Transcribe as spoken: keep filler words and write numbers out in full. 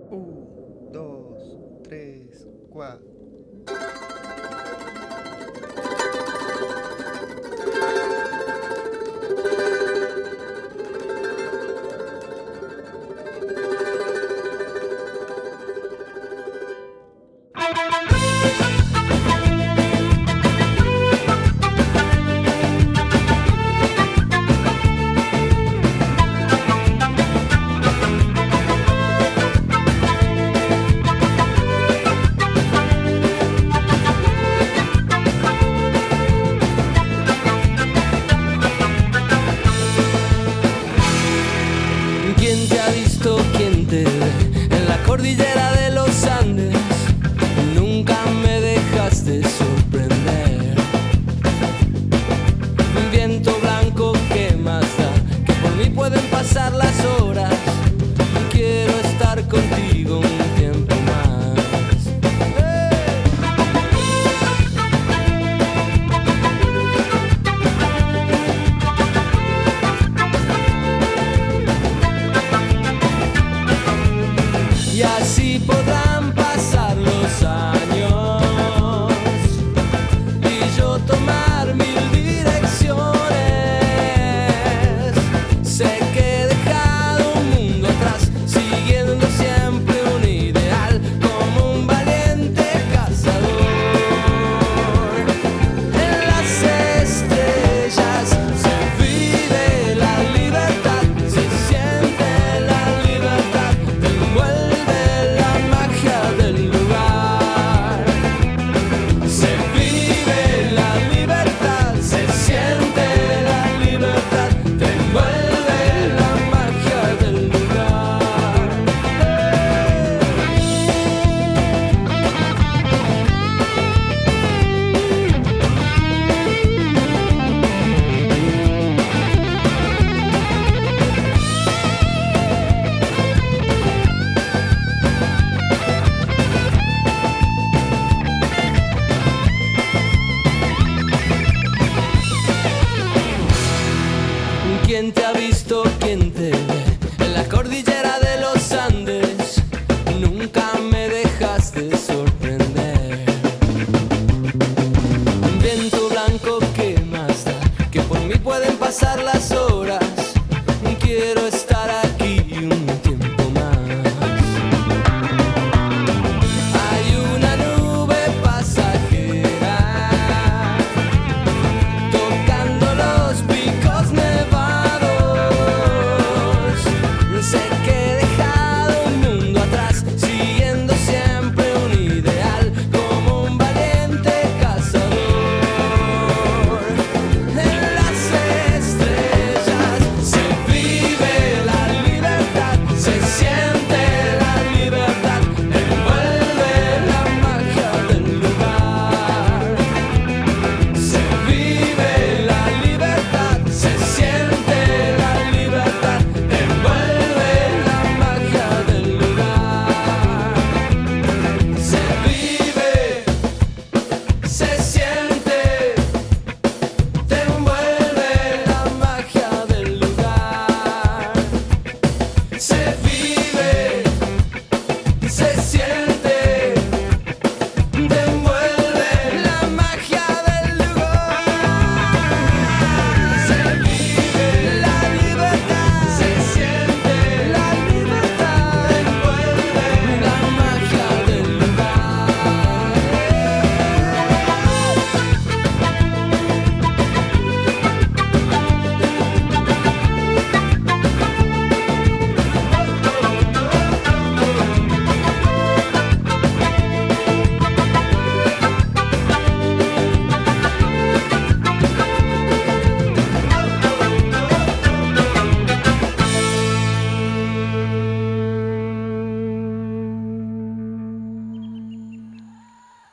Un, dos, tres, cuatro. ¿Quién te ha visto? ¿Quién te ve? En la cordillera de los Andes nunca me dejaste sorprender. Un viento blanco, ¿qué más da? Que por mí pueden pasar las horas. Quiero estar contigo un tiempo más. ¡Hey! Y así podrán pasar los años y yo tomar mil direcciones. Sé que he dejado un mundo atrás, siguiendo siempre un ideal, como un valiente cazador. En las estrellas se vive la libertad, se siente la libertad, te envuelve la magia del lugar. Se vive la libertad, se siente la libertad, te envuelve la magia del lugar. ¿Quién te ha visto? ¿Quién te ve? En la cordillera de los Andes nunca me dejaste sorprender. Un viento blanco, ¿qué más da? Que por mí pueden pasar las horas. Quiero estar